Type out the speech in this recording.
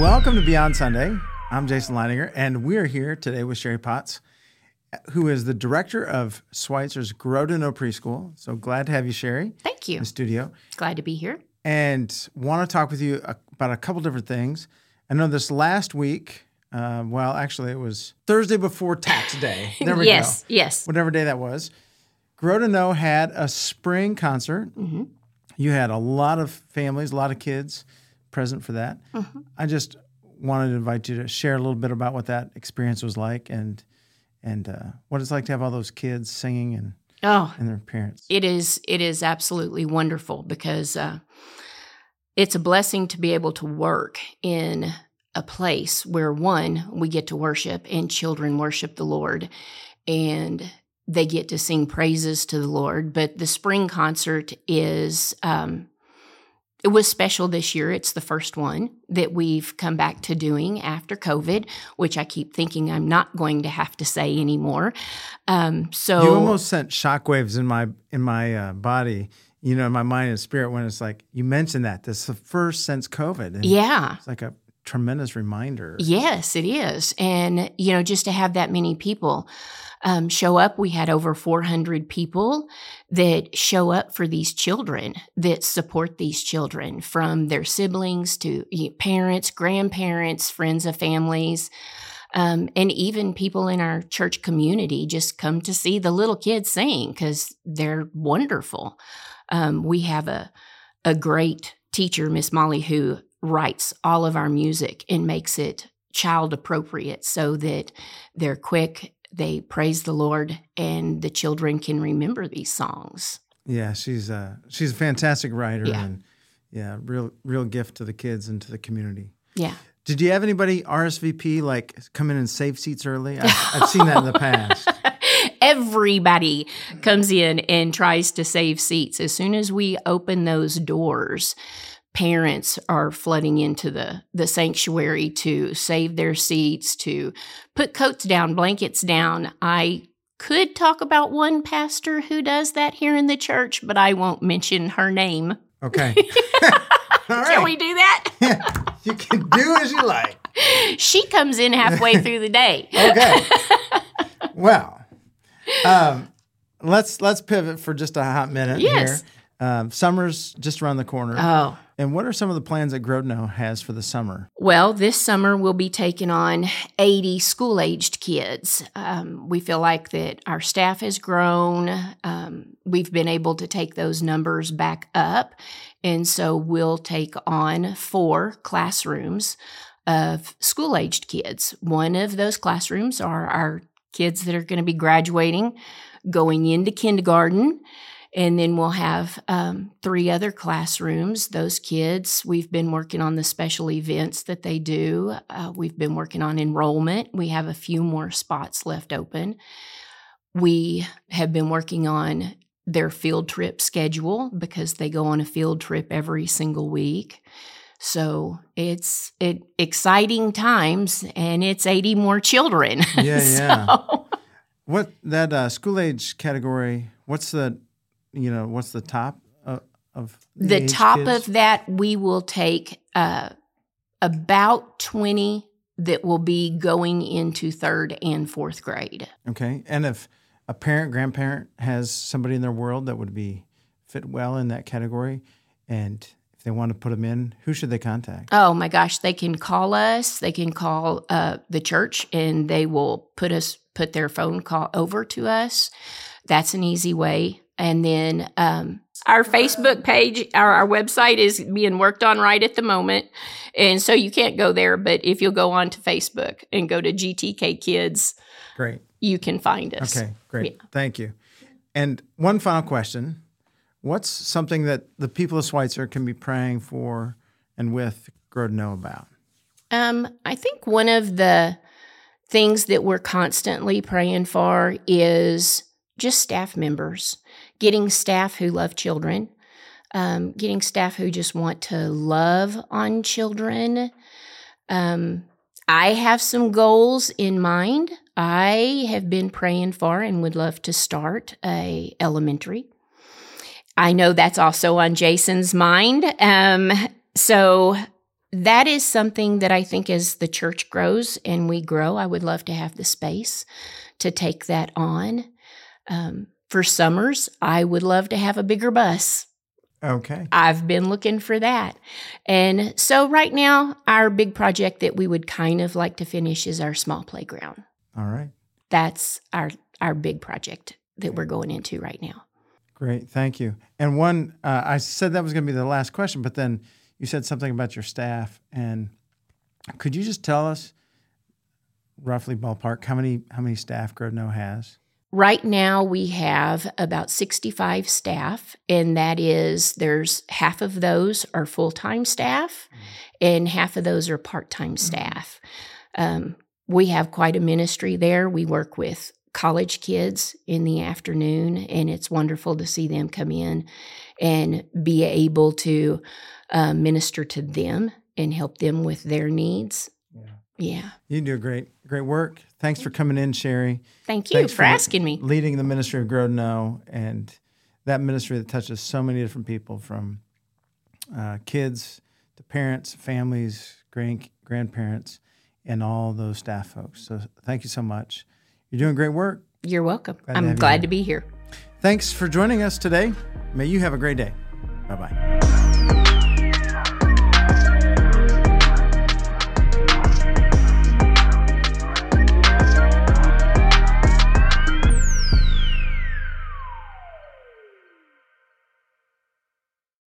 Welcome to Beyond Sunday. I'm Jason Leininger, and we're here today with Sherry Potts, who is the director of Schweitzer's Grow to Know Preschool. So glad to have you, Sherry. Thank you. In the studio. Glad to be here. And want to talk with you about a couple different things. I know this last week, actually it was Thursday before Tax Day. There we go. Yes. Whatever day that was. Grow to Know had a spring concert. Mm-hmm. You had a lot of families, a lot of kids present for that. Mm-hmm. I just wanted to invite you to share a little bit about what that experience was like and what it's like to have all those kids singing and their parents. It is absolutely wonderful because it's a blessing to be able to work in a place where, one, we get to worship and children worship the Lord and they get to sing praises to the Lord. But the spring concert is it was special this year. It's the first one that we've come back to doing after COVID, which I keep thinking I'm not going to have to say anymore. So you almost sent shockwaves in my body, in my mind and spirit when it's like you mentioned that. This is the first since COVID. And it's like a tremendous reminder. Yes, it is. And, just to have that many people show up. We had over 400 people that show up for these children, that support these children, from their siblings to parents, grandparents, friends of families, and even people in our church community just come to see the little kids sing because they're wonderful. We have a great teacher, Miss Molly, who writes all of our music and makes it child appropriate so that they're quick. They praise the Lord, and the children can remember these songs. Yeah, she's a fantastic writer, and real gift to the kids and to the community. Yeah. Did you have anybody RSVP, like come in and save seats early? I've seen that in the past. Everybody comes in and tries to save seats. As soon as we open those doors, parents are flooding into the sanctuary to save their seats, to put coats down, blankets down. I could talk about one pastor who does that here in the church, but I won't mention her name. Okay. All right. Can we do that? Yeah, you can do as you like. She comes in halfway through the day. Okay. Well, let's pivot for just a hot minute Yes. here. Summer's just around the corner. Oh. And what are some of the plans that Grow to Know has for the summer? Well, this summer we'll be taking on 80 school-aged kids. We feel like that our staff has grown. We've been able to take those numbers back up. And so we'll take on 4 classrooms of school-aged kids. One of those classrooms are our kids that are going to be graduating, going into kindergarten. And then we'll have 3 other classrooms. Those kids, we've been working on the special events that they do. We've been working on enrollment. We have a few more spots left open. We have been working on their field trip schedule because they go on a field trip every single week. So it's exciting times, and it's 80 more children. Yeah. What that school age category? What's the top of the top kids? of that? We will take about 20 that will be going into 3rd and 4th grade. Okay, and if a parent, grandparent has somebody in their world that would be fit well in that category, and if they want to put them in, who should they contact? Oh my gosh, they can call us. They can call the church, and they will put their phone call over to us. That's an easy way. And then our Facebook page, our website is being worked on right at the moment. And so you can't go there, but if you'll go on to Facebook and go to GTK Kids, great, you can find us. Okay, great. Yeah. Thank you. And one final question. What's something that the people of Schweitzer can be praying for and with Grow to Know about? I think one of the things that we're constantly praying for is just staff members, getting staff who love children, getting staff who just want to love on children. I have some goals in mind. I have been praying for and would love to start a elementary. I know that's also on Jason's mind. So that is something that I think as the church grows and we grow, I would love to have the space to take that on. For summers, I would love to have a bigger bus. Okay. I've been looking for that. And so right now, our big project that we would kind of like to finish is our small playground. All right. That's our big project that we're going into right now. Great. Thank you. And one, I said that was going to be the last question, but then you said something about your staff. And could you just tell us, roughly ballpark, how many staff Grodno has? Right now, we have about 65 staff, and that is, there's half of those are full-time staff, and half of those are part-time staff. We have quite a ministry there. We work with college kids in the afternoon, and it's wonderful to see them come in and be able to minister to them and help them with their needs. Yeah. You do great work. Thanks for coming in, Sherry. Thank you for asking me. Leading the ministry of Grodno, and that ministry that touches so many different people, from kids to parents, families, grandparents, and all those staff folks. So thank you so much. You're doing great work. You're welcome. I'm glad to be here. Thanks for joining us today. May you have a great day. Bye-bye.